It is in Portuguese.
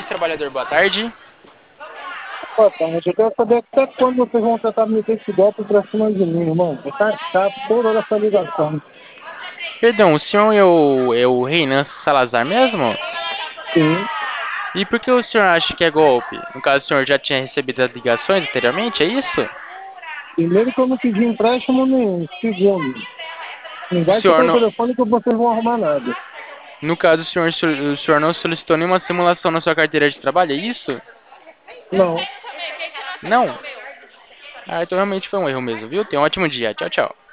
Carlos Trabalhador, boa tarde. Pô, cara, eu quero saber até quando vocês vão tentar meter esse golpe pra cima de mim, irmão. Tá chato toda essa ligação. Perdão, o senhor é o Reinan Salazar mesmo? Sim. E por que o senhor acha que é golpe? No caso, o senhor já tinha recebido as ligações anteriormente, é isso? Primeiro que eu não pedi empréstimo nenhum. Segundo, não O vai senhor ficar o não, telefone que vocês vão arrumar nada. no caso, o senhor não solicitou nenhuma simulação na sua carteira de trabalho, é isso? Não. Não? Ah, então realmente foi um erro mesmo, viu? Tenha um ótimo dia. Tchau, tchau.